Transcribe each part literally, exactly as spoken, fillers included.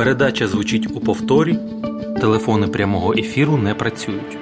Передача звучить у повторі. Телефони прямого ефіру не працюють.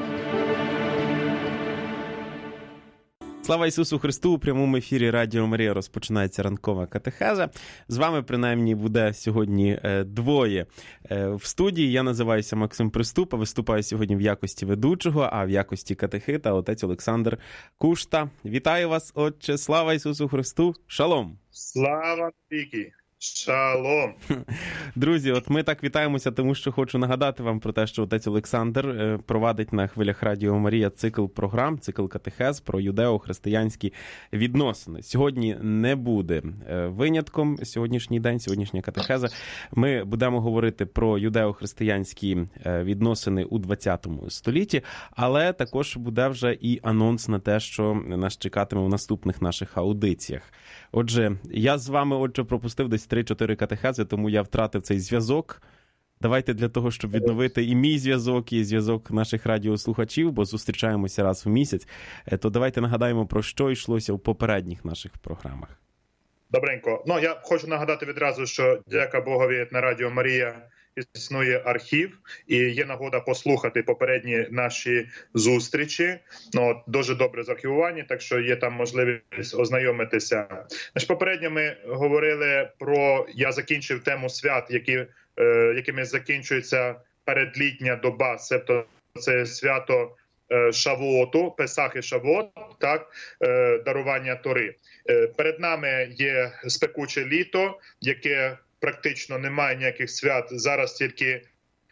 Слава Ісусу Христу! У прямому ефірі Радіо Марія розпочинається ранкова катехеза. З вами, принаймні, буде сьогодні двоє в студії. Я називаюся Максим Приступ, а виступаю сьогодні в якості ведучого, а в якості катехита отець Олександр Кушта. Вітаю вас, отче! Слава Ісусу Христу! Шалом! Слава навіки! Шалом! Друзі, от ми так вітаємося, тому що хочу нагадати вам про те, що отець Олександр провадить на хвилях Радіо Марія цикл програм, цикл катехез про юдео-християнські відносини. Сьогодні не буде винятком сьогоднішній день, сьогоднішня катехеза. Ми будемо говорити про юдео-християнські відносини у ХХ столітті, але також буде вже і анонс на те, що нас чекатиме в наступних наших аудиціях. Отже, я з вами, отже, пропустив десь три-чотири катехези, тому я втратив цей зв'язок. Давайте для того, щоб відновити і мій зв'язок, і зв'язок наших радіослухачів, бо зустрічаємося раз в місяць, то давайте нагадаємо, про що йшлося в попередніх наших програмах. Добренько. Ну, я хочу нагадати відразу, що, дяка Богові, на Радіо Марія існує архів, і є нагода послухати попередні наші зустрічі. Ну, дуже добре зархівувані, так що є там можливість ознайомитися. Значить, попередньо ми говорили про, я закінчив тему свят, які, е, якими закінчується передлітня доба, тобто це свято е, Шавуоту, Песах і Шавуот, так, е, дарування Тори. Е, перед нами є спекуче літо, яке практично немає ніяких свят. Зараз тільки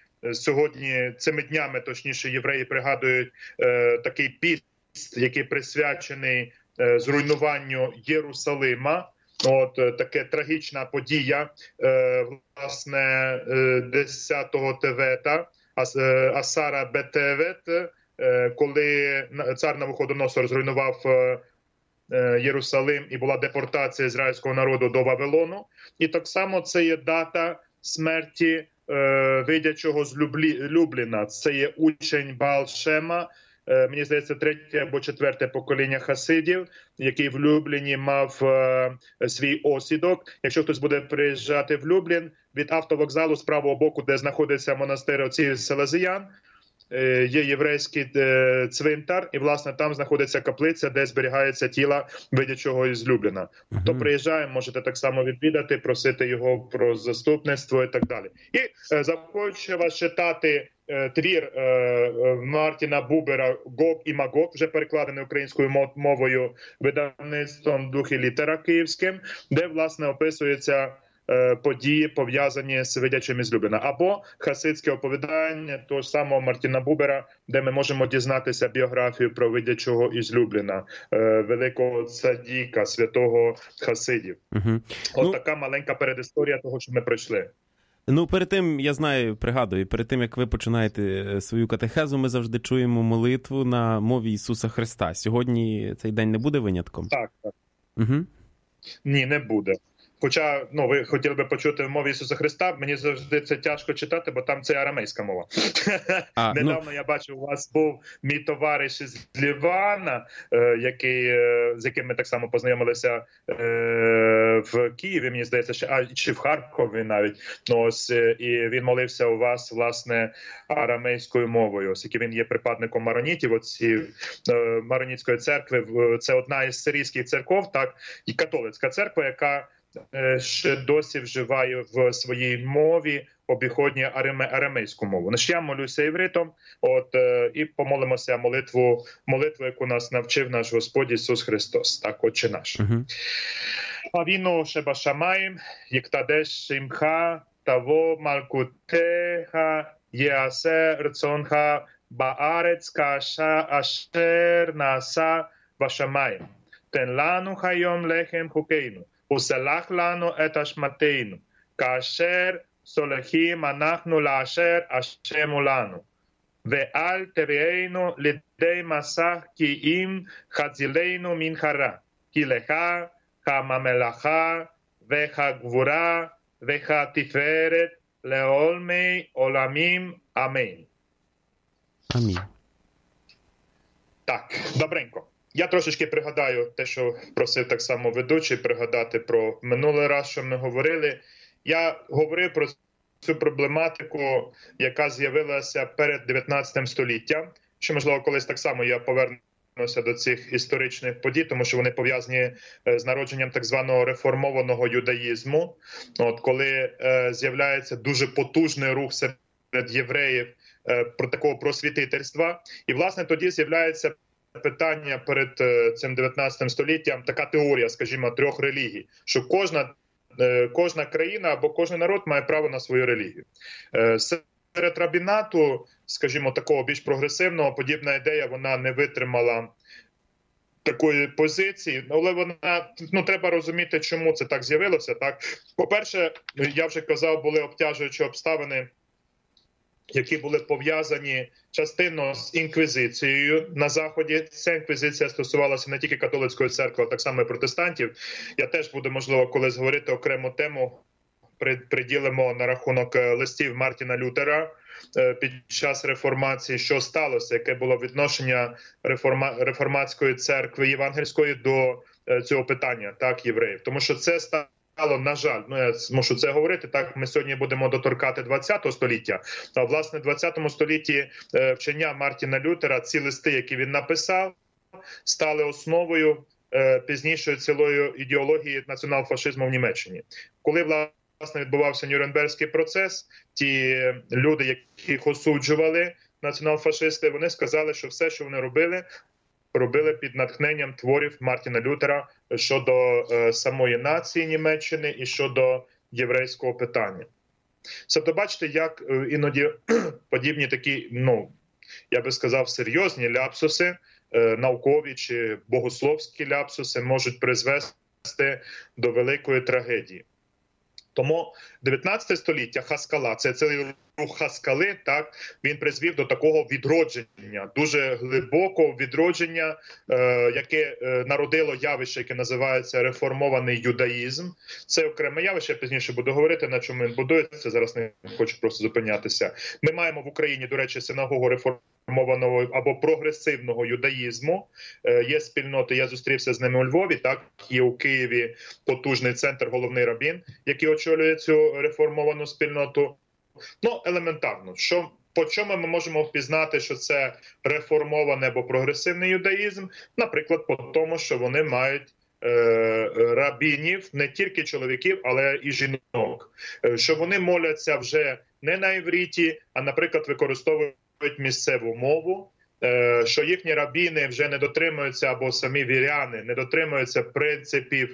сьогодні, цими днями, точніше, євреї пригадують е, такий піст, який присвячений е, зруйнуванню Єрусалима. От е, така трагічна подія, е, власне, е, десятого Тевета, Ас, е, Асара Бетевет, е, коли цар Навуходоносор зруйнував е, Єрусалим і була депортація ізраїльського народу до Вавилону. І так само це є дата смерті е, видячого з Люблі, Любліна. Це є учень Баал Шема, е, мені здається, третє або четверте покоління хасидів, який в Любліні мав е, свій осідок. Якщо хтось буде приїжджати в Люблін, від автовокзалу з правого боку, де знаходиться монастир отців Селезіян, є єврейський цвинтар, і, власне, там знаходиться каплиця, де зберігається тіло видячого із Любліна. Uh-huh. Хто приїжджає, можете так само відвідати, просити його про заступництво і так далі. І е, захочу вас читати е, твір е, Мартіна Бубера «Гог і Магог», вже перекладений українською мовою видавництвом «Дух і літера» київським, де, власне, описується події, пов'язані з видячим із Любліна. Або хасидське оповідання того ж самого Мартіна Бубера, де ми можемо дізнатися біографію про видячого із Любліна, великого цадіка, святого хасидів. Угу. От ну, така маленька передісторія того, що ми пройшли. Ну, перед тим, я знаю, пригадую, перед тим, як ви починаєте свою катехезу, ми завжди чуємо молитву на мові Ісуса Христа. Сьогодні цей день не буде винятком? Так, так. Угу. Ні, не буде. Хоча, ну, ви хотіли би почути в мові Ісуса Христа, мені завжди це тяжко читати, бо там це арамейська мова. А, Недавно ну... я бачив, у вас був мій товариш із Лівана, е, який, е, з яким ми так само познайомилися е, в Києві, мені здається, ще, а, чи в Харкові навіть. Ну, ось, е, і він молився у вас, власне, арамейською мовою, оскільки він є припадником маронітів, оці, е, Маронітської церкви. Це одна із сирійських церков, так, і католицька церква, яка ще досі вживає в своїй мові обіходні арамейську мову. Значить, я молюся івритом, от, і помолимося молитву, молитву, яку нас навчив наш Господь Ісус Христос. Так, Отче наш. Uh-huh. Авіну шебашамаїм, єктадеш шимха, таво малкутеха, єасе рцонха, баарец каша ашер наса вашамаїм. Тен лану хайом лехем хукейну. וסלח לנו את אשמתנו, כאשר סולחים אנחנו לאשר אשמו לנו. ואל תביאנו לידי מסע כי אם חזילנו מן הרע, כי לך הממלכה והגבורה והתפארת לעולמי עולמים, אמן. Амінь. Так, добренько. Я трошечки пригадаю те, що просив так само ведучий, пригадати про минулий раз, що ми говорили. Я говорив про цю проблематику, яка з'явилася перед дев'ятнадцятим століттям. Що, можливо, колись так само я повернуся до цих історичних подій, тому що вони пов'язані з народженням так званого реформованого юдаїзму. От, коли е, з'являється дуже потужний рух серед євреїв е, про такого просвітительства. І, власне, тоді з'являється питання перед е, цим дев'ятнадцятим століттям, така теорія, скажімо, трьох релігій, що кожна Кожна країна або кожен народ має право на свою релігію. Серед рабінату, скажімо, такого більш прогресивного, подібна ідея, вона не витримала такої позиції, але вона, ну, треба розуміти, чому це так з'явилося. Так? По-перше, я вже казав, були обтяжуючі обставини, які були пов'язані частинно з інквізицією на Заході. Ця інквізиція стосувалася не тільки католицької церкви, а так само і протестантів. Я теж буду, можливо, колись говорити окрему тему, приділимо на рахунок листів Мартіна Лютера під час реформації, що сталося, яке було відношення реформа... реформатської церкви євангельської до цього питання, так, євреїв. Тому що це стало, на жаль, ну я мушу це говорити, так, ми сьогодні будемо доторкати ХХ століття, а власне в ХХ столітті вчення Мартіна Лютера, ці листи, які він написав, стали основою пізнішої цілої ідеології націонал-фашизму в Німеччині. Коли, власне, відбувався Нюрнберзький процес, ті люди, яких осуджували націонал-фашисти, вони сказали, що все, що вони робили, робили під натхненням творів Мартіна Лютера щодо е, самої нації Німеччини і щодо єврейського питання. Тобто, бачите, як е, іноді подібні такі, ну, я би сказав, серйозні ляпсуси, е, наукові чи богословські ляпсуси можуть призвести до великої трагедії. Тому дев'ятнадцяте століття, Хаскала, це цілий рух Хаскали, так, він призвів до такого відродження, дуже глибокого відродження, е, яке е, народило явище, яке називається реформований юдаїзм. Це окреме явище, я пізніше буду говорити, на чому він будується, зараз не хочу просто зупинятися. Ми маємо в Україні, до речі, синагогу реформованого або прогресивного юдаїзму. Е, є спільноти, я зустрівся з ними у Львові, так, є у Києві потужний центр, головний рабін, який очолює цю реформовану спільноту. Ну, елементарно, що, по чому ми можемо впізнати, що це реформований або прогресивний юдаїзм? Наприклад, по тому, що вони мають е, рабінів, не тільки чоловіків, але і жінок. Е, що вони моляться вже не на івриті, а, наприклад, використовують місцеву мову. Е, що їхні рабіни вже не дотримуються, або самі віряни не дотримуються принципів,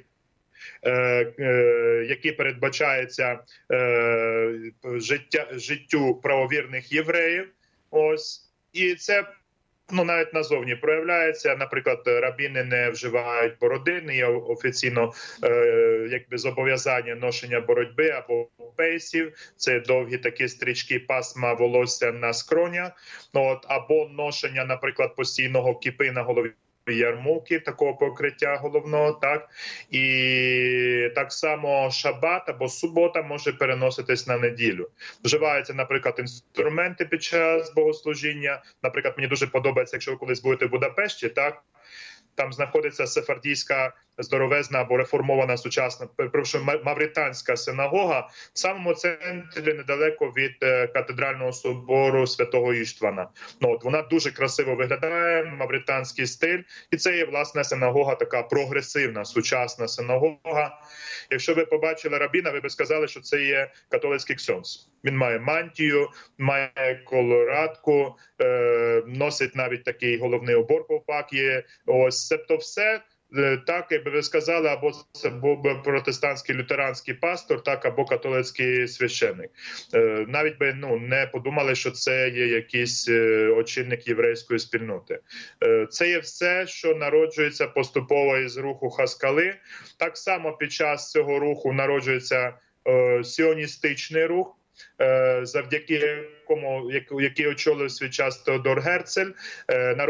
які передбачаються життя, життю правовірних євреїв. Ось. І це, ну, навіть назовні проявляється. Наприклад, рабіни не вживають бороди, не є офіційно якби зобов'язання ношення боротьби або пейсів. Це довгі такі стрічки, пасма волосся на скронях. От, або ношення, наприклад, постійного кіпи на голові, ярмулки, такого покриття головного, так, і так само шабат або субота може переноситись на неділю. Вживаються, наприклад, інструменти під час богослужіння. Наприклад, мені дуже подобається, якщо ви колись будете в Будапешті, так, там знаходиться сефардійська здоровезна або реформована сучасна, перепрошую, мавританська синагога в самому центрі, недалеко від катедрального собору Святого Іштвана. Ну, от, вона дуже красиво виглядає, мавританський стиль, і це є, власне, синагога така прогресивна, сучасна синагога. Якщо ви побачили рабіна, ви б сказали, що це є католицький ксьонз. Він має мантію, має колорадку, е, носить навіть такий головний убор ковпак є. Ось, тобто все так, якби ви сказали, або це був би протестантський лютеранський пастор, так, або католицький священник. Е, навіть би, ну, не подумали, що це є якийсь е, очільник єврейської спільноти. Е, це є все, що народжується поступово із руху Хаскали. Так само під час цього руху народжується е, сіоністичний рух, завдяки якому, який очолив свій час Теодор Герцель,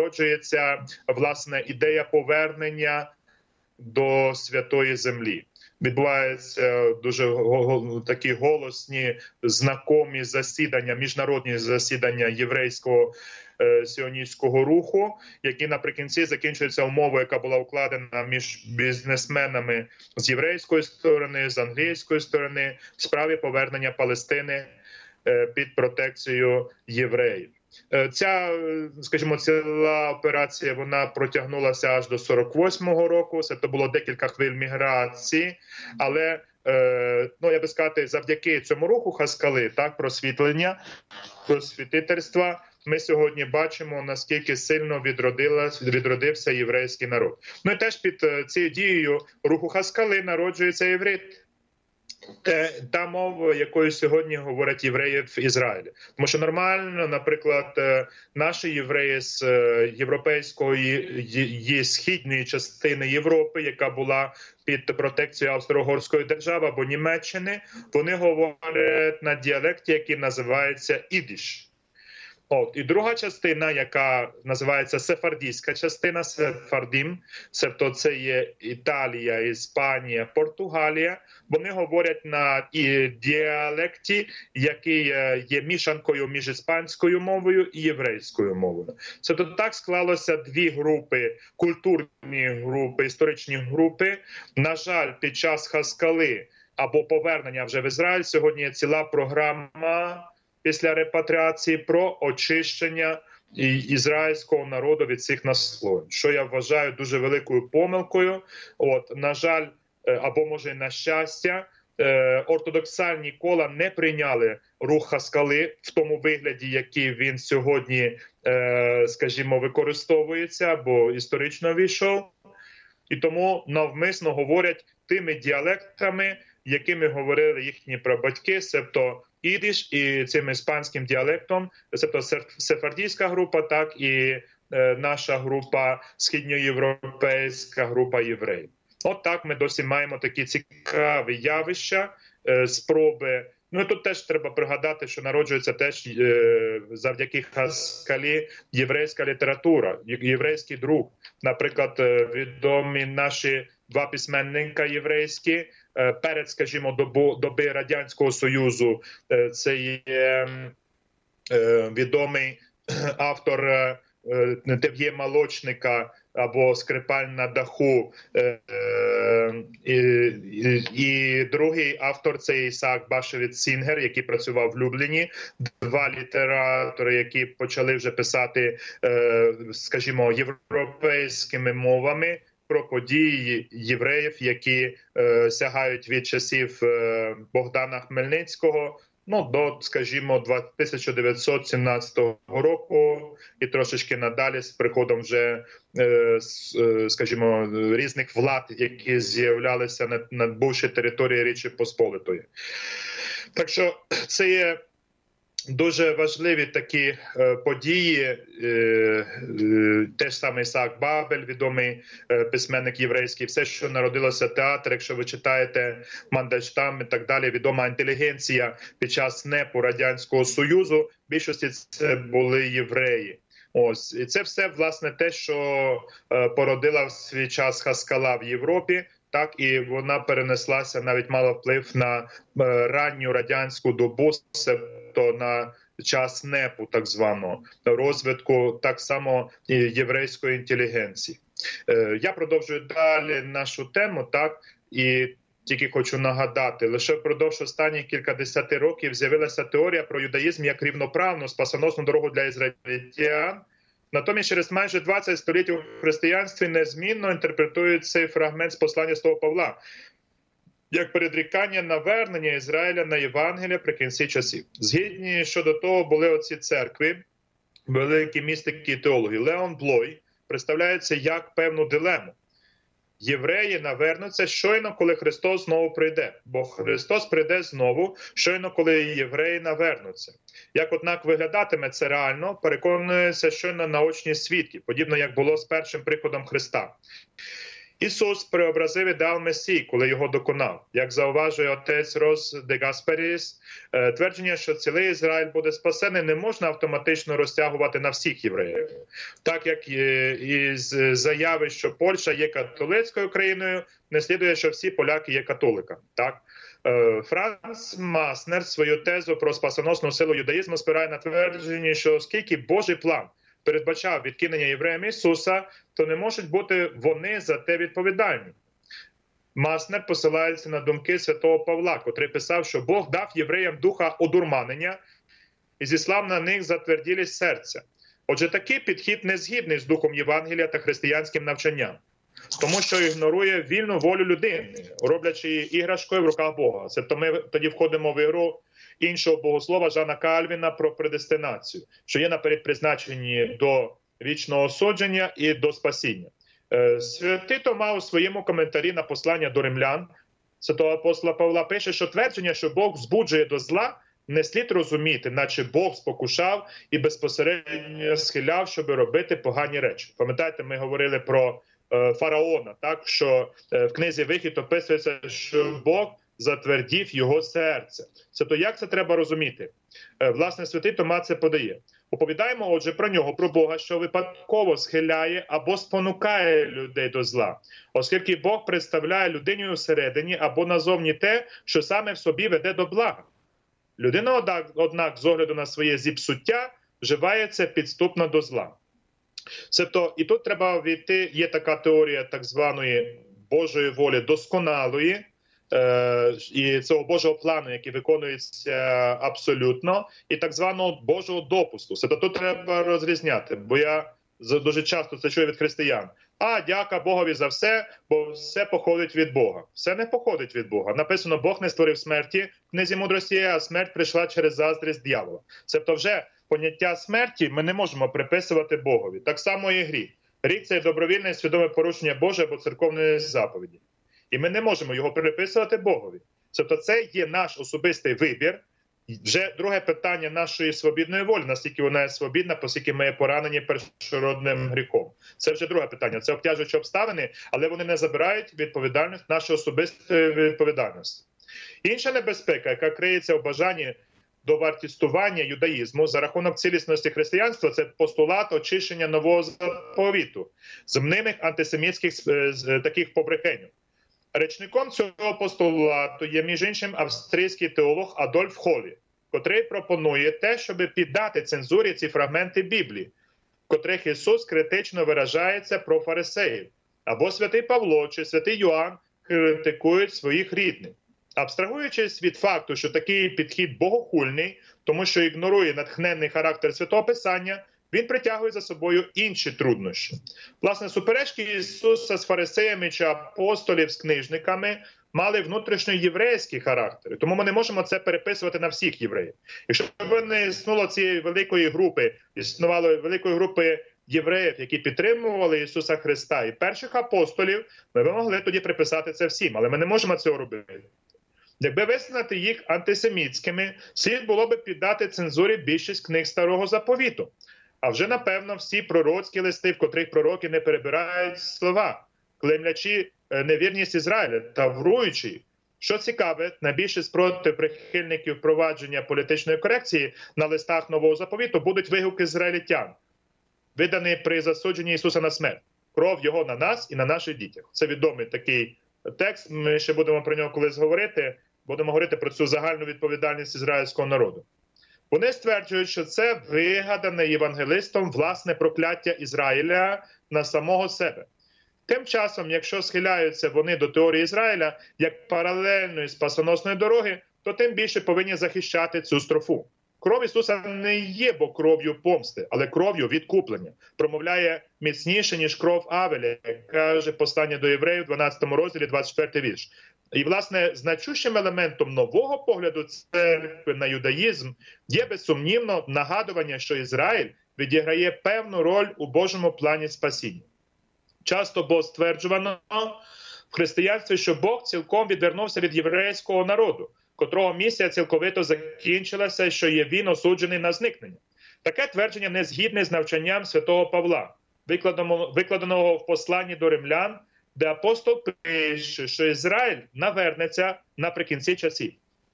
народжується, власне, ідея повернення до святої землі. відбуваються дуже такі голосні, знакомі засідання, міжнародні засідання єврейського сіоністського руху, які наприкінці закінчуються умовою, яка була укладена між бізнесменами з єврейської сторони, з англійської сторони, в справі повернення Палестини під протекцією євреїв. Ця, скажімо, ціла операція, вона протягнулася аж до сорок восьмого року, це то було декілька хвиль міграції, але, ну, я би сказати, завдяки цьому руху Хаскали, так, просвітлення, просвітительства, ми сьогодні бачимо, наскільки сильно відродився єврейський народ. Ну і теж під цією дією руху Хаскали народжується єврит. Та мова, якою сьогодні говорять євреї в Ізраїлі. Тому що нормально, наприклад, наші євреї з європейської східної частини Європи, яка була під протекцією Австро-Угорської держави або Німеччини, вони говорять на діалекті, який називається ідиш. От, і друга частина, яка називається сефардійська частина, сефардім, тобто це є Італія, Іспанія, Португалія, вони говорять на і діалекті, який є мішанкою між іспанською мовою і єврейською мовою. Тобто так склалося дві групи, культурні групи, історичні групи. На жаль, під час Хаскали або повернення вже в Ізраїль сьогодні є ціла програма після репатріації про очищення ізраїльського народу від цих наслоєнь, що я вважаю дуже великою помилкою. От, на жаль, або може на щастя, ортодоксальні кола не прийняли рух Хаскали в тому вигляді, який він сьогодні, скажімо, використовується або історично війшов. І тому навмисно говорять тими діалектами, якими говорили їхні прабатьки, тобто ідиш і цим іспанським діалектом, тобто сефардійська група, так і е, наша група, східноєвропейська група євреїв. От так ми досі маємо такі цікаві явища, е, спроби. Ну і тут теж треба пригадати, що народжується теж е, завдяки Хаскалі єврейська література, єврейський друк. Наприклад, е, відомі наші два письменника єврейські, перед, скажімо, доби, доби Радянського Союзу, це є відомий автор Тев'є Молочника або Скрипаль на даху, і, і, і другий автор – це Ісаак Башевіц Сінгер, який працював в Любліні. Два літератори, які почали вже писати, скажімо, європейськими мовами про події євреїв, які е, сягають від часів е, Богдана Хмельницького, ну, до, скажімо, тисяча дев'ятсот сімнадцятого року і трошечки надалі з приходом вже, е, скажімо, різних влад, які з'являлися на, на бувшій території Річі Посполитої. Так що це є дуже важливі такі е, події, е, е, теж саме Ісаак Бабель, відомий е, письменник єврейський, все, що народилося театр, якщо ви читаєте Мандельштам і так далі, відома інтелігенція під час НЕПу Радянського Союзу, в більшості це були євреї. Ось, і це все, власне, те, що е, породила в свій час Хаскала в Європі. Так, і вона перенеслася, навіть мала вплив на е, ранню радянську добу, тобто на час НЕПу, так званого, розвитку так само і єврейської інтелігенції. Е, я продовжую далі нашу тему, так, і тільки хочу нагадати, лише впродовж останніх кількадесят років з'явилася теорія про юдаїзм як рівноправну, спасоносну дорогу для ізраїльтян. Натомість через майже двадцять століть у християнстві незмінно інтерпретують цей фрагмент з послання святого Павла як передрікання навернення Ізраїля на Євангелія при кінці часів. Згідні щодо того були оці церкви, великі містики і теологи. Леон Блой представляється як певну дилему. Євреї навернуться щойно, коли Христос знову прийде. Бо Христос прийде знову, щойно, коли євреї навернуться. Як, однак, виглядатиме це реально, переконується щойно наочні свідки, подібно як було з першим приходом Христа. Ісус преобразив ідеал Месії, коли його доконав. Як зауважує отець Рос де Гасперіс, твердження, що цілий Ізраїль буде спасений, не можна автоматично розтягувати на всіх євреїв. Так як із заяви, що Польща є католицькою країною, не слідує, що всі поляки є католиками. Так? Франц Маснер свою тезу про спасоносну силу юдаїзму спирає на твердженні, що оскільки Божий план передбачав відкинення євреям Ісуса, то не можуть бути вони за те відповідальні. Маснер посилається на думки святого Павла, котрий писав, що Бог дав євреям духа одурманення і зіслав на них затверділість серця. Отже, такий підхід не згідний з духом Євангелія та християнським навчанням, тому що ігнорує вільну волю людини, роблячи її іграшкою в руках Бога. Тобто ми тоді входимо в ігру іншого богослова Жана Кальвіна про предестинацію, що є наперед призначені до вічного осудження і до спасіння. Святий Тома у своєму коментарі на послання до римлян святого апостола Павла пише, що твердження, що Бог збуджує до зла, не слід розуміти, наче Бог спокушав і безпосередньо схиляв, щоб робити погані речі. Пам'ятаєте, ми говорили про е, фараона, так, що е, в книзі Вихід описується, що Бог затвердів його серце. Це то як це треба розуміти? Е, власне, святий Тома це подає. Оповідаємо, отже, про нього, про Бога, що випадково схиляє або спонукає людей до зла, оскільки Бог представляє людині всередині або назовні те, що саме в собі веде до блага. Людина, однак, з огляду на своє зіпсуття, вживається підступно до зла. Тобто, і тут треба війти, є така теорія так званої Божої волі досконалої, е, і цього Божого плану, який виконується абсолютно, і так званого Божого допусту. Тобто тут треба розрізняти, бо я дуже часто це чую від християн. А, дяка Богові за все, бо все походить від Бога. Все не походить від Бога. Написано, Бог не створив смерті в книзі мудрості, а смерть прийшла через заздрість диявола. Тобто вже поняття смерті ми не можемо приписувати Богові. Так само і гріх. Гріх – це добровільне і свідоме порушення Божої або церковної заповіді. І ми не можемо його приписувати Богові. Тобто це є наш особистий вибір. Вже друге питання нашої свобідної волі, наскільки вона є свобідна, оскільки ми є поранені першородним гріхом. Це вже друге питання. Це обтяжуючі обставини, але вони не забирають відповідальність, нашу особисту відповідальність. Інша небезпека, яка криється в бажанні до вартістування юдаїзму за рахунок цілісності християнства, це постулат очищення нового заповіту з мнимих антисемітських таких побрехенів. Речником цього постулату є, між іншим, австрійський теолог Адольф Холі, котрий пропонує те, щоб піддати цензурі ці фрагменти Біблії, в котрих Ісус критично виражається про фарисеїв, або святий Павло чи святий Йоанн критикують своїх рідних. Абстрагуючись від факту, що такий підхід богохульний, тому що ігнорує натхненний характер Святого Писання, він притягує за собою інші труднощі. Власне, суперечки Ісуса з фарисеями чи апостолів з книжниками мали внутрішньоєврейський характер. Тому ми не можемо це переписувати на всіх євреїв. Якщо б не існувало цієї великої групи, існувало великої групи євреїв, які підтримували Ісуса Христа і перших апостолів, ми б могли тоді приписати це всім, але ми не можемо цього робити. Якби визнати їх антисемітськими, слід було б піддати цензурі більшість книг Старого Заповіту. А вже, напевно, всі пророцькі листи, в котрих пророки не перебирають слова, клеймлячи невірність Ізраїля та вруючи. Що цікаве, найбільше спроти прихильників впровадження політичної корекції на листах Нового Заповіту будуть вигуки ізраїльтян, видані при засудженні Ісуса на смерть. Кров Його на нас і на наших дітях. Це відомий такий текст, ми ще будемо про нього колись говорити, будемо говорити про цю загальну відповідальність ізраїльського народу. Вони стверджують, що це вигадане євангелистом власне прокляття Ізраїля на самого себе. Тим часом, якщо схиляються вони до теорії Ізраїля як паралельної спасоносної дороги, то тим більше повинні захищати цю строфу. Кров Ісуса не є бо кров'ю помсти, але кров'ю відкуплення. Промовляє міцніше, ніж кров Авеля, каже послання до євреїв, дванадцятому розділі, двадцять четвертий вірш. І, власне, значущим елементом нового погляду церкви на юдаїзм є, безсумнівно, нагадування, що Ізраїль відіграє певну роль у Божому плані спасіння. Часто було стверджувано в християнстві, що Бог цілком відвернувся від єврейського народу, котрого місія цілковито закінчилася, що є він осуджений на зникнення. Таке твердження не згідне з навчанням святого Павла, викладеного в посланні до римлян, де апостол пише, що Ізраїль навернеться наприкінці часів.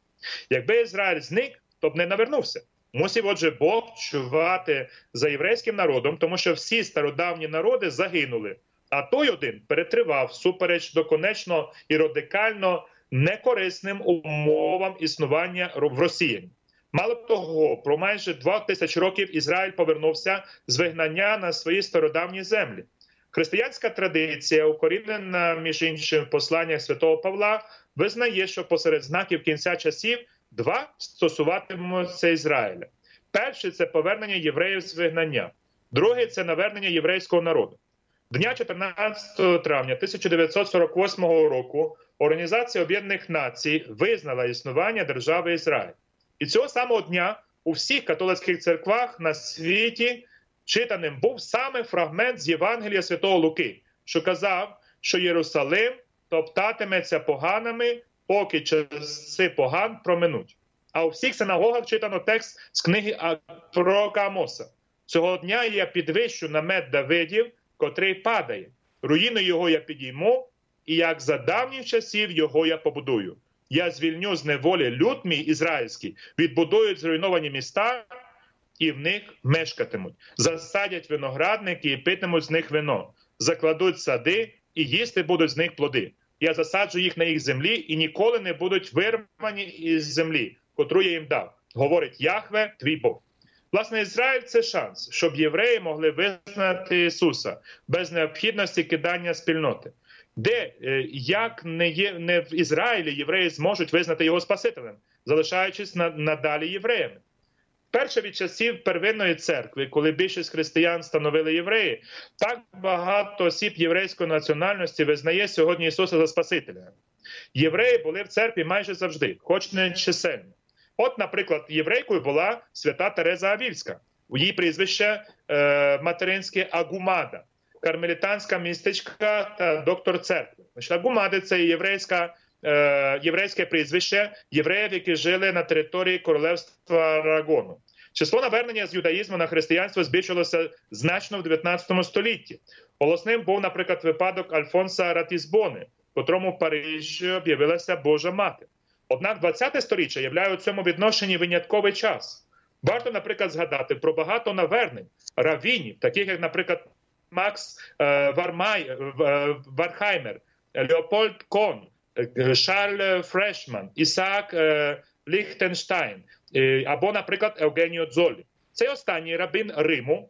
Якби Ізраїль зник, то б не навернувся. Мусив, отже, Бог чувати за єврейським народом, тому що всі стародавні народи загинули, а той один перетривав супереч доконечно і радикально некорисним умовам існування в Росії. Мало того, про майже два тисячі років Ізраїль повернувся з вигнання на свої стародавні землі. Християнська традиція, укорінена, між іншим, в посланнях святого Павла, визнає, що посеред знаків кінця часів два стосуватимуться Ізраїля. Перший – це повернення євреїв з вигнання. Другий – це навернення єврейського народу. Дня чотирнадцятого травня тисяча дев'ятсот сорок восьмого року Організація Об'єднаних Націй визнала існування держави Ізраїль. І цього самого дня у всіх католицьких церквах на світі читаним був саме фрагмент з Євангелія святого Луки, що казав, що Єрусалим топтатиметься поганами, поки часи поган проминуть. А у всіх синагогах читано текст з книги пророка Амоса. Цього дня я підвищу намет Давидів, котрий падає. Руїни його я підійму, і як за давніх часів його я побудую. Я звільню з неволі люд мій ізраїльський, відбудують зруйновані міста, і в них мешкатимуть. Засадять виноградники і питимуть з них вино. Закладуть сади і їсти будуть з них плоди. Я засаджу їх на їх землі і ніколи не будуть вирвані із землі, котру я їм дав, говорить Яхве, твій Бог. Власне, Ізраїль – це шанс, щоб євреї могли визнати Ісуса без необхідності кидання спільноти. Де, як не, є, не в Ізраїлі євреї зможуть визнати його Спасителем, залишаючись надалі євреями. Перше від часів первинної церкви, коли більшість християн становили євреї, так багато осіб єврейської національності визнає сьогодні Ісуса за Спасителя. Євреї були в церкві майже завжди, хоч не чисельно. От, наприклад, єврейкою була свята Тереза Авівська. У її прізвище е, материнське Агумада, кармелітанська містичка та доктор церкви. Значить, Агумади – це єврейська, е, єврейське прізвище євреїв, які жили на території королевства Арагону. Число навернення з юдаїзму на християнство збільшилося значно в дев'ятнадцятому столітті. Голосним був, наприклад, випадок Альфонса Ратізбони, в котрому в Парижі об'явилася Божа Мати. Однак двадцяте сторіччя являє у цьому відношенні винятковий час. Варто, наприклад, згадати про багато навернень раввінів, таких як, наприклад, Макс е, Вармай, е, Вархаймер, Леопольд Кон, е, Шарль Фрешман, Ісаак е, Ліхтенштайн е, або, наприклад, Евгеніо Дзолі. Цей останній рабин Риму,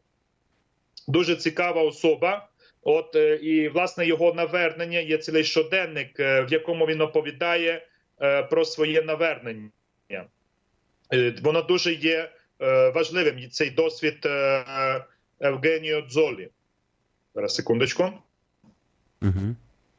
дуже цікава особа. От, е, і, власне, його навернення є цілий щоденник, е, в якому він оповідає е, про своє навернення. Е, воно дуже є е, важливим, цей досвід е, Евгеніо Дзолі. Зараз, секундочку. Угу.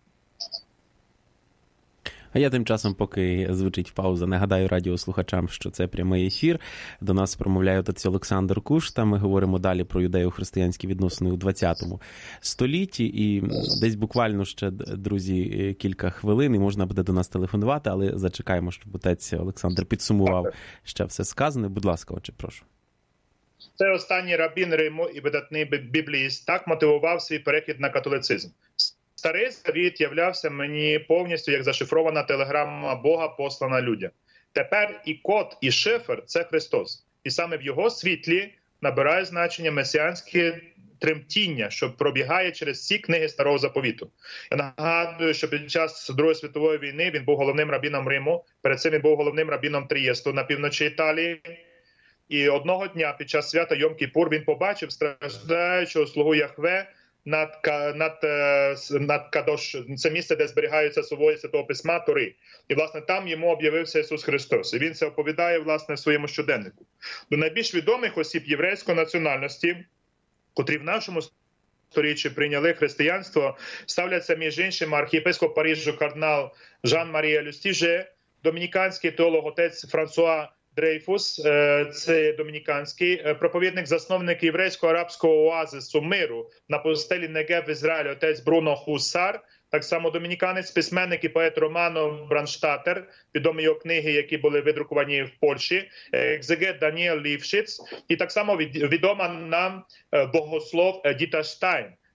А я тим часом, поки звучить пауза, нагадаю радіослухачам, що це прямий ефір. До нас промовляє отець Олександр Кушта. Ми говоримо далі про юдео-християнські відносини у двадцятому столітті. І десь буквально ще, друзі, кілька хвилин, і можна буде до нас телефонувати, але зачекаємо, щоб отець Олександр підсумував ще все сказане. Будь ласка, отче, прошу. Це останній рабін Риму і видатний бібліїст так мотивував свій перехід на католицизм. Старий Завіт являвся мені повністю як зашифрована телеграма Бога, послана людям. Тепер і код, і шифр – це Христос. І саме в його світлі набирає значення месіанське тремтіння, що пробігає через всі книги Старого Заповіту. Я нагадую, що під час Другої світової війни він був головним рабіном Риму, перед цим він був головним рабіном Трієсту на півночі Італії. І одного дня під час свята Йом-Кіпур він побачив страждаючого слугу Яхве над, над, над Кадош, це місце, де зберігаються сової Святого Письма, Тори. І, власне, там йому об'явився Ісус Христос. І він це оповідає, власне, в своєму щоденнику. До найбільш відомих осіб єврейської національності, котрі в нашому сторіччі прийняли християнство, ставляться, між іншим, архієпископ Парижу кардинал Жан-Марія Люстіже, домініканський теолог отець Франсуа Дрейфус, це домініканський проповідник, засновник єврейського арабського оазису миру на пустелі Негев в Ізраїлі, отець Бруно Хусар, так само домініканець, письменник і поет Романо Бранштатер, відомі його книги, які були видруковані в Польщі, екзегет Даніель Лівшиц, і так само відома нам богослов Діта Штайн.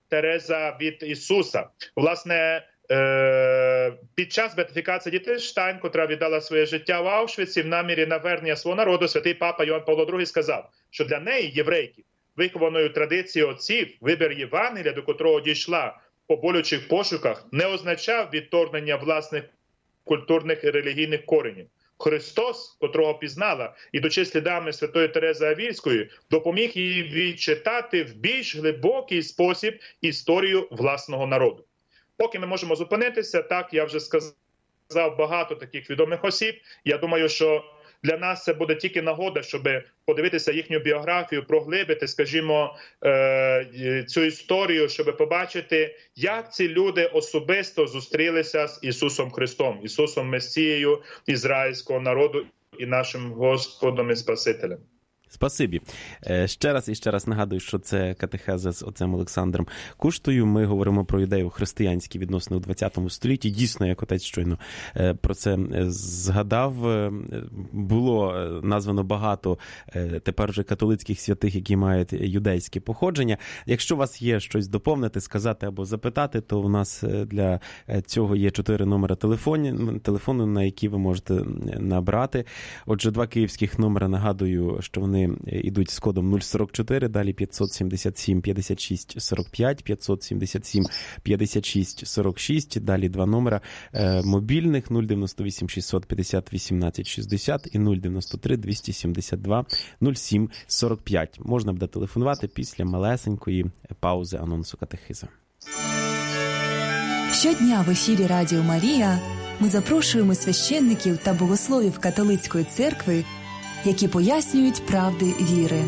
Тереза від Ісуса. Власне, під час беатифікації Діти Штайн, котра віддала своє життя в Аушвіці, в намірі навернення свого народу, святий папа Йоанн Павло другий сказав, що для неї, єврейки, вихованою традицією отців, вибір Євангелія, до котрого дійшла по болючих пошуках, не означав відторгнення власних культурних і релігійних коренів. Христос, котрого пізнала, ідучи слідами святої Терези Авільської, допоміг їй відчитати в більш глибокий спосіб історію власного народу. Поки ми можемо зупинитися, так, я вже сказав багато таких відомих осіб. Я думаю, що для нас це буде тільки нагода, щоб подивитися їхню біографію, проглибити, скажімо, цю історію, щоб побачити, як ці люди особисто зустрілися з Ісусом Христом, Ісусом Месією ізраїльського народу і нашим Господом і Спасителем. Спасибі. Ще раз і ще раз нагадую, що це катехеза з отцем Олександром Куштою. Ми говоримо про юдео-християнські відносини у двадцятому столітті. Дійсно, як отець щойно про це згадав, було названо багато тепер вже католицьких святих, які мають юдейське походження. Якщо у вас є щось доповнити, сказати або запитати, то у нас для цього є чотири номери телефону, телефону, на які ви можете набрати. Отже, два київських номери, нагадую, що вони йдуть з кодом нуль сорок чотири, далі п'ятсот сімдесят сім п'ятдесят шість сорок п'ять, п'ятсот сімдесят сім п'ятдесят шість сорок шість, далі два номера е, мобільних нуль дев'яносто вісім шістсот п'ятдесят вісімнадцять шістдесят і нуль дев'яносто три двісті сімдесят два нуль сім сорок п'ять. Можна буде телефонувати після малесенької паузи анонсу катехиза. Щодня в ефірі Радіо Марія ми запрошуємо священників та богословів католицької церкви, які пояснюють правди віри.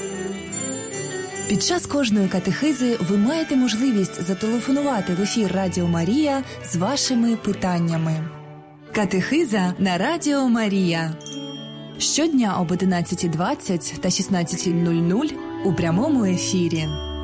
Під час кожної катехизи ви маєте можливість зателефонувати в ефір Радіо Марія з вашими питаннями. Катехиза на Радіо Марія. Щодня об одинадцятій двадцять та шістнадцятій нуль нуль у прямому ефірі.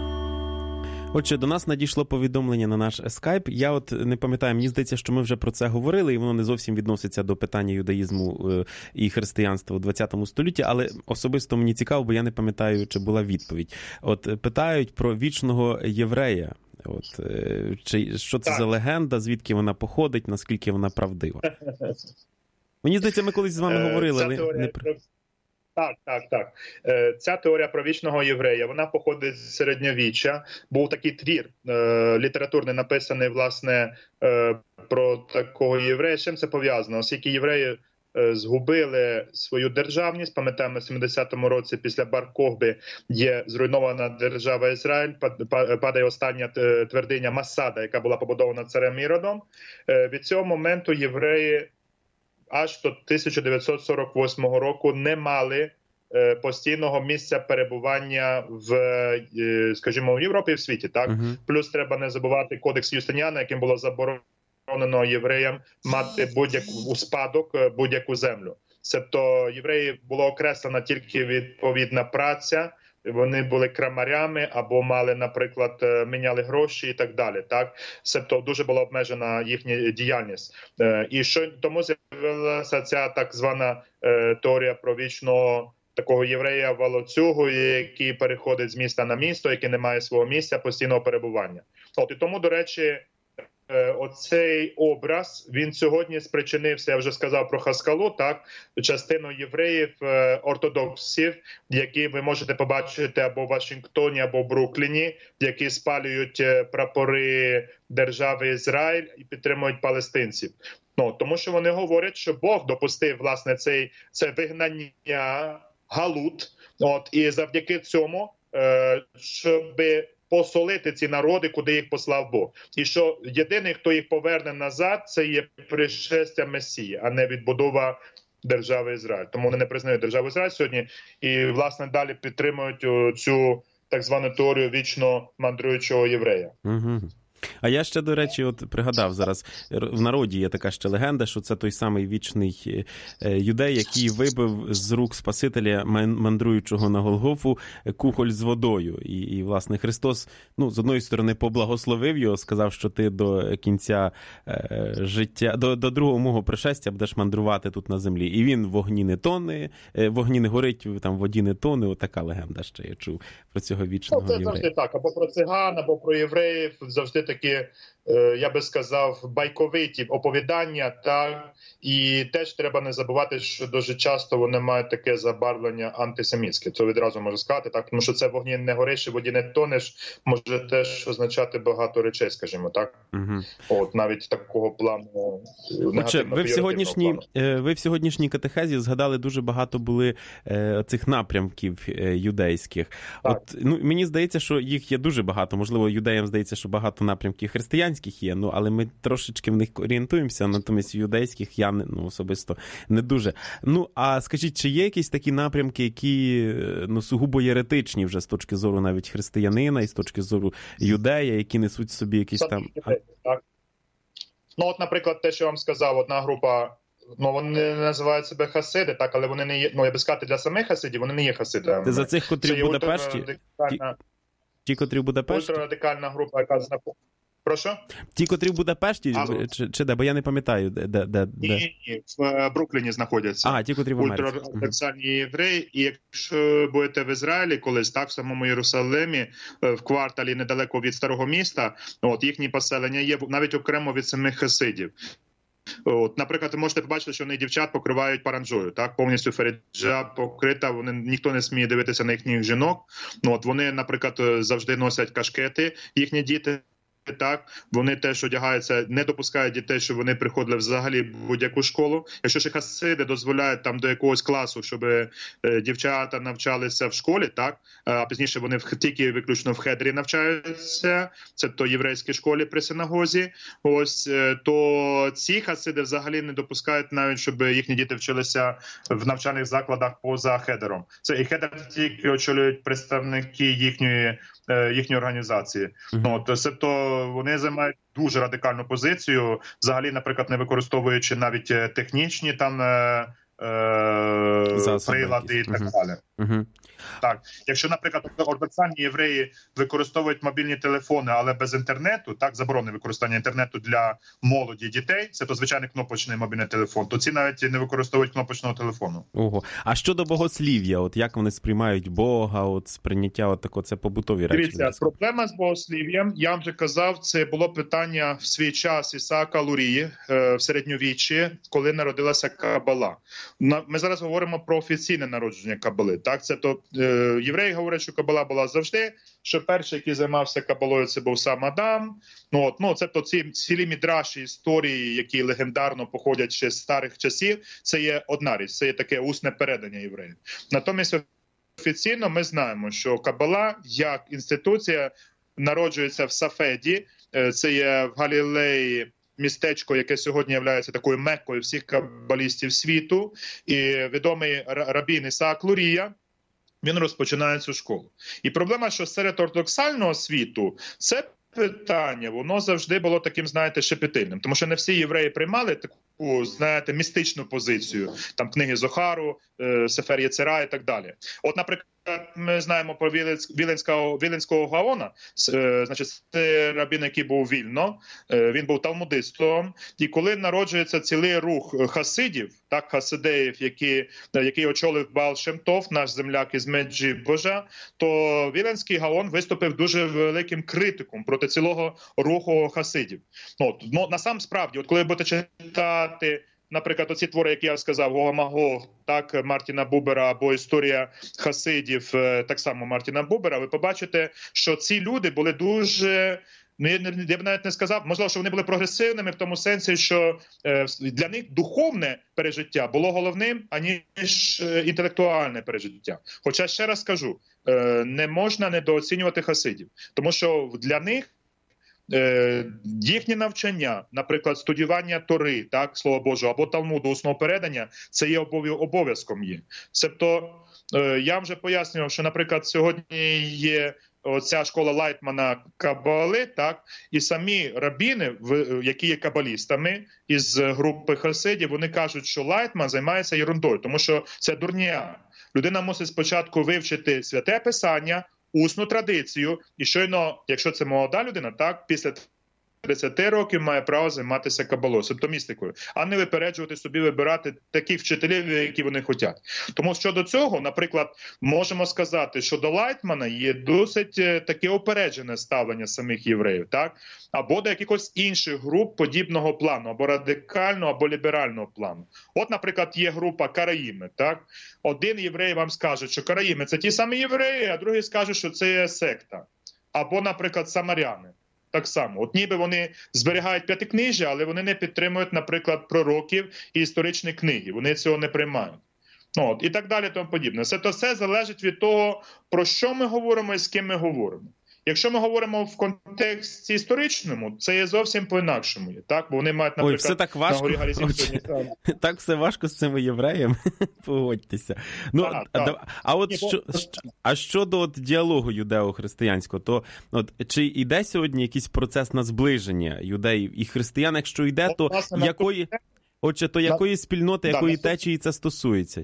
Отже, до нас надійшло повідомлення на наш скайп. Я от не пам'ятаю, мені здається, що ми вже про це говорили, і воно не зовсім відноситься до питання юдаїзму і християнства у двадцятому столітті, але особисто мені цікаво, бо я не пам'ятаю, чи була відповідь. От питають про вічного єврея. От, чи, що це так за легенда, звідки вона походить, наскільки вона правдива? Мені здається, ми колись з вами говорили, але не... Так, так, так. Ця теорія про вічного єврея, вона походить з середньовіччя. Був такий твір е, літературний, написаний, власне, е, про такого єврея. З чим це пов'язано? Оскільки євреї е, згубили свою державність, пам'ятаємо, в сімдесятому році після Бар-Кохби є зруйнована держава Ізраїль, падає остання твердиня Масада, яка була побудована царем Іродом. Е, від цього моменту євреї аж до тисяча дев'ятсот сорок восьмого року не мали е, постійного місця перебування в, е, скажімо, в Європі і в світі. Так? Uh-huh. Плюс треба не забувати кодекс Юстиніана, яким було заборонено євреям мати будь-яку у спадок будь-яку землю. Тобто євреї було окреслена тільки відповідна праця, вони були крамарями або мали, наприклад, міняли гроші і так далі. Так? Тобто дуже була обмежена їхня діяльність. І що тому з'явилася ця так звана теорія про вічного такого єврея-волоцюгу, який переходить з міста на місто, який не має свого місця постійного перебування. От, і тому, до речі, оцей образ, він сьогодні спричинився, я вже сказав про Хаскалу, так, частину євреїв, ортодоксів, які ви можете побачити або в Вашингтоні, або в Брукліні, які спалюють прапори держави Ізраїль і підтримують палестинців. Ну, тому що вони говорять, що Бог допустив, власне, цей, це вигнання, галут, от, і завдяки цьому, е, щоби посолити ці народи, куди їх послав Бог. І що єдиний, хто їх поверне назад, це є пришестя Месії, а не відбудова держави Ізраїль. Тому вони не признають державу Ізраїль сьогодні і, власне, далі підтримують цю так звану теорію вічно мандруючого єврея. Угу. А я ще, до речі, от пригадав зараз, в народі є така ще легенда, що це той самий вічний юдей, який вибив з рук Спасителя, мандруючого на Голгофу, кухоль з водою. І, і власне, Христос, ну, з одної сторони, поблагословив його, сказав, що ти до кінця е, життя, до, до другого мого пришестя будеш мандрувати тут на землі. І він в вогні не тоне, е, вогні не горить, там в воді не тоне. Отака легенда ще я чув про цього вічного ну, це єврея. Завжди так, або про циган, або про євреїв, завжди такі, я би сказав, байковиті оповідання, так, і теж треба не забувати, що дуже часто вони мають таке забарвлення антисемітське, це відразу можу сказати, так, тому що це вогні не гориш, воді не тонеш, може теж означати багато речей, скажімо так, угу. От, навіть такого плану. Отже, ви в сьогоднішній, ви в сьогоднішній катехезі згадали, дуже багато були е, цих напрямків е, юдейських. Так. От, ну, мені здається, що їх є дуже багато, можливо, юдеям здається, що багато напрямків християнських є, ну, але ми трошечки в них орієнтуємося, натомість юдейських я ну, особисто не дуже. Ну, а скажіть, чи є якісь такі напрямки, які ну, сугубо єретичні вже з точки зору навіть християнина і з точки зору юдея, які несуть собі якісь там... Так. Ну, от, наприклад, те, що я вам сказав, одна група, ну, вони називають себе хасиди, так, але вони не є, ну, я би сказати, для самих хасидів, вони не є хасидами. Ти за цих, котрі в Будапешті? Ті, ті, котрі в Будапешті? Ультрарадикальна група, яка знаходиться. Прошу? Ті, котрі в Будапешті, чи, чи де? Бо я не пам'ятаю, де, де, де. Ні, ні, в Брукліні знаходяться. А, ті, котрі в Америці. Ультраортодоксальні євреї. І якщо будете в Ізраїлі колись, так, в самому Єрусалимі, в кварталі недалеко від Старого міста, от, їхні поселення є навіть окремо від самих хасидів. От, наприклад, ви можете побачити, що вони дівчат покривають паранджою, так, повністю феріджа покрита, вони, ніхто не сміє дивитися на їхніх жінок. От, вони, наприклад, завжди носять кашкети, їхні діти. Так, вони теж одягаються, не допускають дітей, щоб вони приходили взагалі в будь-яку школу. Якщо ж хасиди дозволяють там до якогось класу, щоб е, дівчата навчалися в школі, так, а пізніше вони в, тільки виключно в хедрі навчаються, це то єврейській школі при синагозі, ось, е, то ці хасиди взагалі не допускають навіть, щоб їхні діти вчилися в навчальних закладах поза хедером. Це і хедер тільки очолюють представники їхньої їхньої організації. Mm-hmm. Ну, то, себто вони займають дуже радикальну позицію, взагалі, наприклад, не використовуючи навіть технічні там е, е, прилади і так mm-hmm. далі. Mm-hmm. Так, якщо, наприклад, ортодоксальні євреї використовують мобільні телефони, але без інтернету, так, заборонене використання інтернету для молоді дітей, це то звичайний кнопочний мобільний телефон, то ці навіть не використовують кнопочного телефону. Ого. А щодо богослів'я, от як вони сприймають Бога, от сприйняття, от тако, це побутові речі? Дивіться, проблема з богослів'ям, я вам вже казав, це було питання в свій час Ісаака Лурії в середньовіччі, коли народилася Кабала. Ми зараз говоримо про офіційне народження Кабали, так, це то євреї говорять, що Кабала була завжди, що перший, який займався Кабалою, це був сам Адам. Ну, от, ну, це то ці цілі мідраші історії, які легендарно походять ще з старих часів, це є одна річ, це є таке усне передання євреїв. Натомість офіційно ми знаємо, що Кабала як інституція народжується в Сафеді, це є в Галілеї, містечко, яке сьогодні є такою меккою всіх кабалістів світу, і відомий рабін Ісаак Лурія, він розпочинає цю школу. І проблема, що серед ортодоксального світу це питання, воно завжди було таким, знаєте, шепетильним. Тому що не всі євреї приймали таку, знаєте, містичну позицію. Там книги Зохару, Сефер Єцера і так далі. От, наприклад, ми знаємо про Віленського, Віленського Гаона, значить, це рабін, який був вільно, він був талмудистом, і коли народжується цілий рух хасидів, так, хасидеїв, які, який очолив Баал Шем Тов, наш земляк із Меджі Божа, то Віленський Гаон виступив дуже великим критиком проти цілого руху хасидів. От, ну, насам справді, от коли будете читати, наприклад, оці твори, які я сказав, Гога-Магог, так, Мартіна Бубера, або історія хасидів, так само Мартіна Бубера, ви побачите, що ці люди були дуже, ну, я б навіть не сказав, можливо, що вони були прогресивними в тому сенсі, що для них духовне пережиття було головним, аніж інтелектуальне пережиття. Хоча, ще раз скажу, не можна недооцінювати хасидів, тому що для них їхнє навчання, наприклад, студіювання Тори, так, Слова Божого, або Талмуду, усного передання, це є обов'язком є. Тобто, я вам вже пояснював, що, наприклад, сьогодні є оця школа Лайтмана Кабали, так, і самі рабіни, які є кабалістами із групи хасидів, вони кажуть, що Лайтман займається ерундою, тому що це дурня. Людина мусить спочатку вивчити святе писання, усну традицію, і щойно, якщо це молода людина, так, після тридцяти років має право займатися кабалою, септомістикою, а не випереджувати собі, вибирати таких вчителів, які вони хочуть. Тому щодо цього, наприклад, можемо сказати, що до Лайтмана є досить таке опереджене ставлення самих євреїв, так? Або до якихось інших груп подібного плану, або радикального, або ліберального плану. От, наприклад, є група караїми, так? Один єврей вам скаже, що караїми – це ті самі євреї, а другий скаже, що це є секта. Або, наприклад, самаряни. Так само. От ніби вони зберігають п'ятикнижжя, але вони не підтримують, наприклад, пророків і історичні книги. Вони цього не приймають. Ну, от, і так далі, тому подібне. Все то все залежить від того, про що ми говоримо і з ким ми говоримо. Якщо ми говоримо в контексті історичному, це є зовсім по-інакшому. Так? Бо вони мають, наприклад, Ой, все так важко. на горі Гарізм сьогодні. Так все важко з цими євреями, погодьтеся. Ну, так, а, так. а от Ні, що, бо... а щодо от діалогу юдео-християнського, то от, чи йде сьогодні якийсь процес на зближення юдеїв і християн? Якщо йде, то власне, якої, отже, то якої спільноти, да, якої наступ... течії це стосується?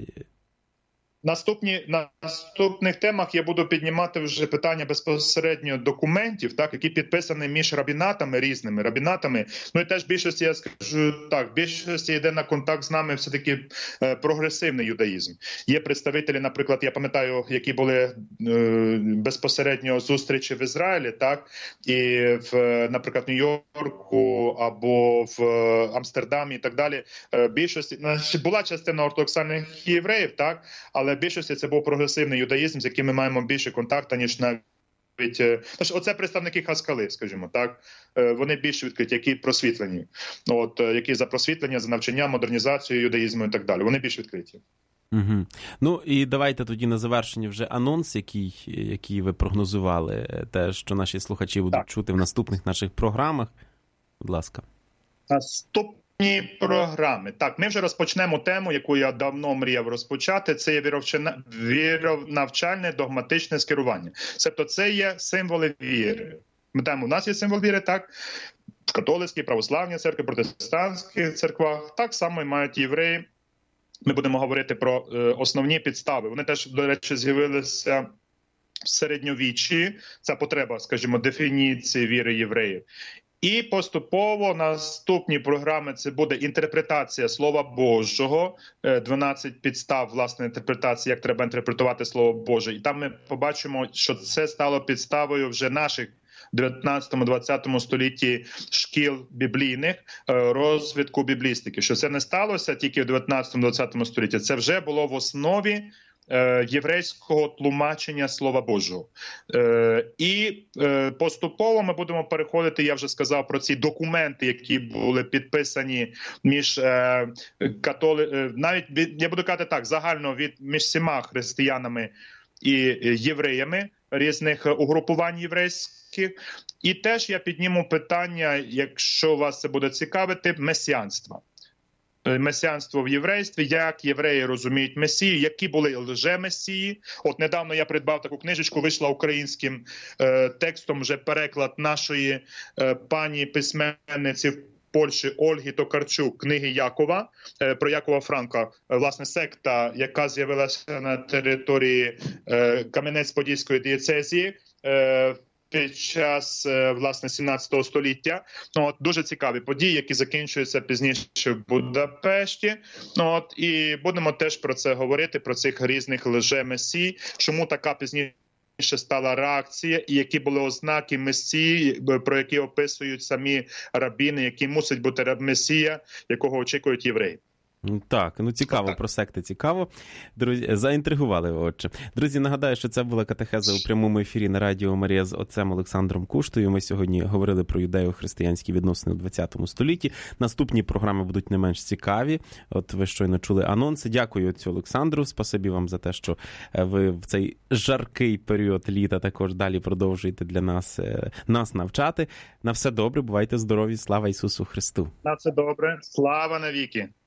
Наступні, на наступних темах я буду піднімати вже питання безпосередньо документів, так, які підписані між рабінатами, різними рабінатами. Ну і теж більшості, я скажу так, більшості йде на контакт з нами все-таки е, прогресивний юдаїзм. Є представителі, наприклад, я пам'ятаю, які були е, безпосередньо зустрічі в Ізраїлі, так, і в, наприклад, Нью-Йорку або в Амстердамі і так далі. Е, більшості, була частина ортодоксальних євреїв, так, але Але в більшості це був прогресивний юдаїзм, з яким ми маємо більше контакту, ніж навіть... Оце представники Хаскали, скажімо так. Вони більш відкриті, які просвітлені. От, які за просвітлення, за навчання, модернізацію юдаїзму і так далі. Вони більш відкриті. Угу. Ну і давайте тоді на завершення вже анонс, який, який ви прогнозували, те, що наші слухачі будуть так чути в наступних наших програмах. Будь ласка. Наступ... програми. Так, ми вже розпочнемо тему, яку я давно мріяв розпочати. Це є віронавчальне догматичне скерування. Тобто це є символи віри. Ми там, у нас є символ віри, так? В католицькій, православній церкві, протестантських церквах. Так само і мають євреї. Ми будемо говорити про е, основні підстави. Вони теж, до речі, з'явилися в середньовіччі. Це потреба, скажімо, дефініції віри євреїв. І поступово наступні програми це буде інтерпретація Слова Божого, дванадцять підстав, власне, інтерпретації, як треба інтерпретувати Слово Боже. І там ми побачимо, що це стало підставою вже наших в дев'ятнадцятому-двадцятому столітті шкіл біблійних, розвитку біблістики. Що це не сталося тільки в дев'ятнадцятому-двадцятому столітті, це вже було в основі єврейського тлумачення Слова Божого. І поступово ми будемо переходити, я вже сказав про ці документи, які були підписані між католи... навіть, я буду казати так, загально від між всіма християнами і євреями різних угрупувань єврейських. І теж я підніму питання, якщо вас це буде цікавити, месіанства. Месіанство в єврействі, як євреї розуміють месію, які були лже-месії. От недавно я придбав таку книжечку, вийшла українським е, текстом вже переклад нашої е, пані письменниці в Польщі Ольги Токарчук, книги Якова, е, про Якова Франка, е, власне, секта, яка з'явилася на території е, Кам'янець-Подільської дієцезії, е, під час, власне, сімнадцятого століття. Ну, от, дуже цікаві події, які закінчуються пізніше в Будапешті. Ну, от, і будемо теж про це говорити, про цих різних лже-месій, чому така пізніше стала реакція, і які були ознаки месії, про які описують самі рабіни, які мусить бути месія, якого очікують євреї. Так, ну цікаво, так. Про секти цікаво. Друзі, заінтригували, отже. Друзі, нагадаю, що це була катехеза у прямому ефірі на Радіо Марія з отцем Олександром Куштою. Ми сьогодні говорили про юдео-християнські відносини у ХХ столітті. Наступні програми будуть не менш цікаві. От ви щойно чули анонси. Дякую отцю Олександру. Спасибі вам за те, що ви в цей жаркий період літа також далі продовжуєте для нас, нас навчати. На все добре, бувайте здорові. Слава Ісусу Христу. На все добре. Слава навіки.